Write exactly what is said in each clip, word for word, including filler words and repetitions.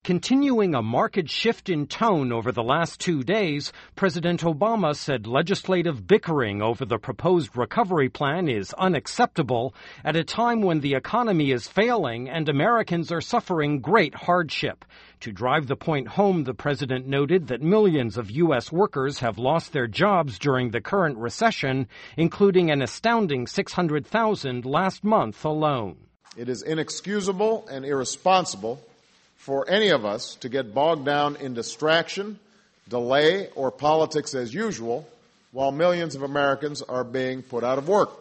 Continuing a marked shift in tone over the last two days, President Obama said legislative bickering over the proposed recovery plan is unacceptable at a time when the economy is failing and Americans are suffering great hardship. To drive the point home, the president noted that millions of U S workers have lost their jobs during the current recession, including an astounding six hundred thousand last month alone. It is inexcusable and irresponsible for any of us to get bogged down in distraction, delay, or politics as usual while millions of Americans are being put out of work.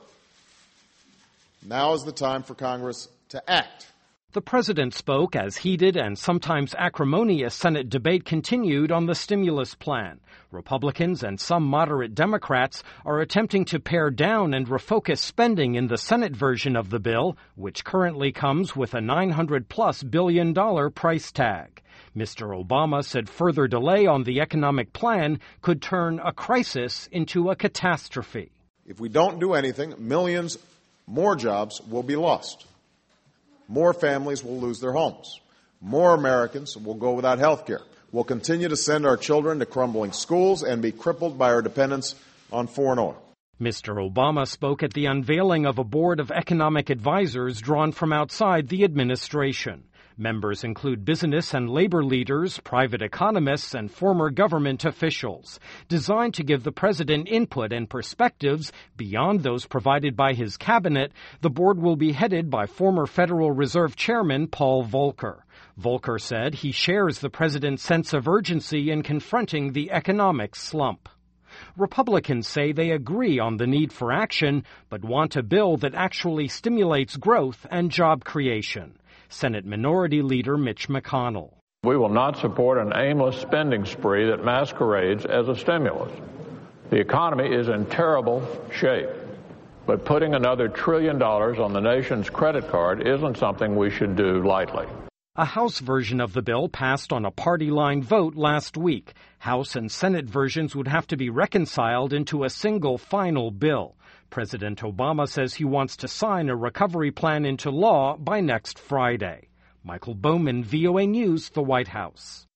Now is the time for Congress to act. The president spoke as heated and sometimes acrimonious Senate debate continued on the stimulus plan. Republicans and some moderate Democrats are attempting to pare down and refocus spending in the Senate version of the bill, which currently comes with a nine hundred plus billion dollar price tag. Mister Obama said further delay on the economic plan could turn a crisis into a catastrophe. If we don't do anything, millions more jobs will be lost. More families will lose their homes. More Americans will go without health care. We'll continue to send our children to crumbling schools and be crippled by our dependence on foreign oil. Mister Obama spoke at the unveiling of a board of economic advisors drawn from outside the administration. Members include business and labor leaders, private economists, and former government officials. Designed to give the president input and perspectives beyond those provided by his cabinet, the board will be headed by former Federal Reserve Chairman Paul Volcker. Volcker said he shares the president's sense of urgency in confronting the economic slump. Republicans say they agree on the need for action, but want a bill that actually stimulates growth and job creation. Senate Minority Leader Mitch McConnell. We will not support an aimless spending spree that masquerades as a stimulus. The economy is in terrible shape, but putting another trillion dollars on the nation's credit card isn't something we should do lightly. A House version of the bill passed on a party-line vote last week. House and Senate versions would have to be reconciled into a single final bill. President Obama says he wants to sign a recovery plan into law by next Friday. Michael Bowman, V O A News, the White House.